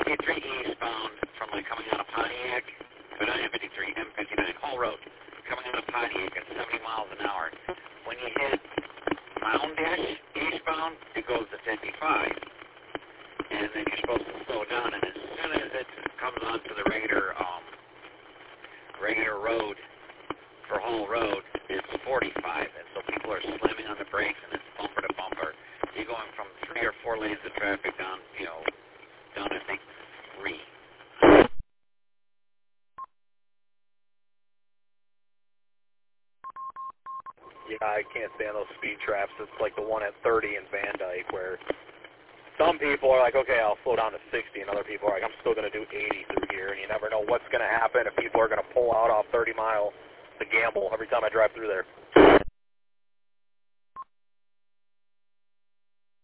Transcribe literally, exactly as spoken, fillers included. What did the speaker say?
fifty-three eastbound from like coming out of Pontiac, but not M fifty-three, M fifty-nine, Hall Road, coming out of Pontiac at seventy miles an hour. When you hit Moundish eastbound, it goes to fifty-five. And then you're supposed to slow down, and as soon as it comes onto the regular, um, regular road for Hall Road, it's forty-five, and so people are slamming on the brakes, and it's bumper to bumper. You're going from three or four lanes of traffic down, you know, down I think three. Yeah, I can't stand those speed traps. It's like the one at thirty in Van Dyke, where some people are like, okay, I'll slow down to sixty, and other people are like, I'm still going to do eighty through here, and you never know what's going to happen if people are going to pull out off thirty mile. It's a gamble every time I drive through there.